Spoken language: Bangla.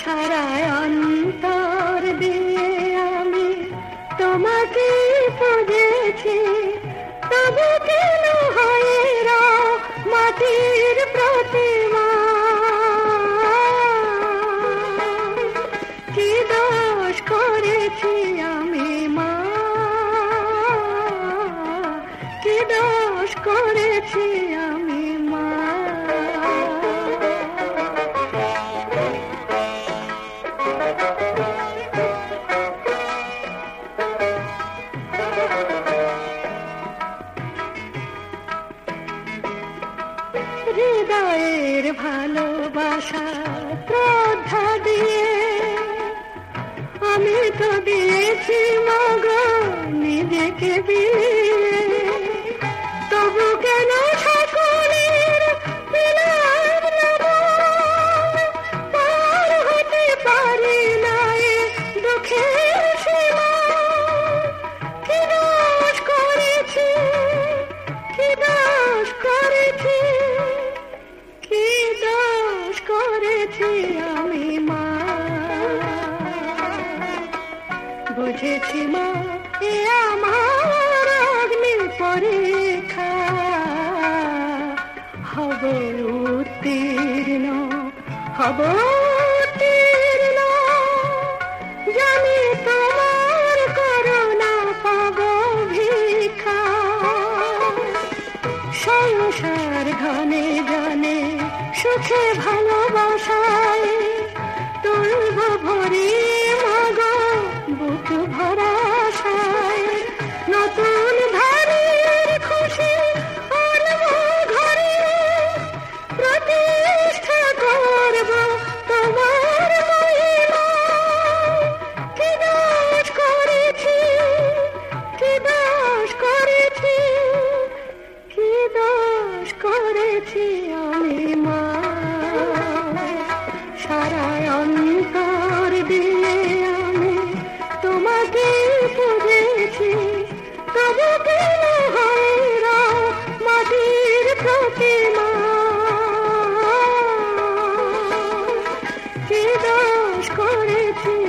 সারায় অন্তর দিয়ে আমি তোমাকে খুঁজেছি, তবু কেন হয়ে রও মাটির প্রতিমা? কি দোষ করেছি আমি মা, কি দোষ করেছি আমি মা? হৃদয়ের ভালোবাসা শ্রদ্ধা দিয়ে আমি তো দিয়েছি মাগো নিজেকে বিলিয়ে, তবু কেন সকলের বিলাপ পার হতে পারি না এ দুঃখের সীমা? কি দোষ করেছি, কি দোষ করেছি, কি দোষ করেছি আমি মা? বুঝেছি মা এ আমার অগ্নি পরীক্ষা, হব উত্তীর্ণ, হব উত্তীর্ণ, জানি তোমার করুণা পাব ভিক্ষা। সংসার ঘনে জনে সুখে ভালোবাসায় তুলব ভরি মাগো বুক ভরা আশায়, নতুন ধারের খুশি আনব ঘরে, প্রতিষ্ঠা করব তোমার মহিমা। কি দোষ করেছি, কি দোষ করেছি, কি দোষ করেছি আমি মা? সারা অন্তর দিয়ে আমি তোমাকে খুঁজেছি, তবু কেন হয় রও মাটির প্রতিমা? কি দোষ করেছি